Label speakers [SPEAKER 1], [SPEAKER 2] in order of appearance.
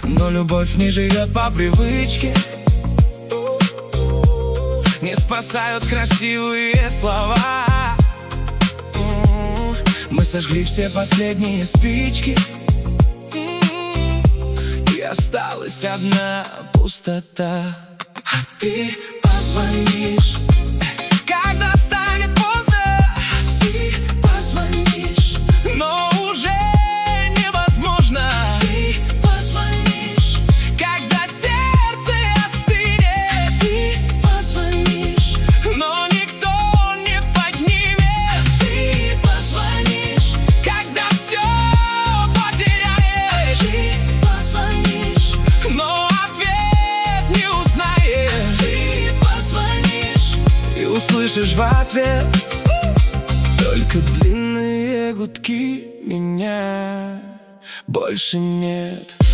[SPEAKER 1] Но любовь не живет по привычке. Не спасают красивые слова. Мы сожгли все последние спички, и осталась одна пустота. А ты позвонишь, когда станет поздно. А ты позвонишь, но уже невозможно. Ты позвонишь, когда сердце остынет. Ты позвонишь, но никто не поднимет. Ты позвонишь, когда все потеряешь. Ты позвонишь, но ответ не узнаешь. Ты позвонишь и услышишь в ответ только длинные гудки. Меня больше нет.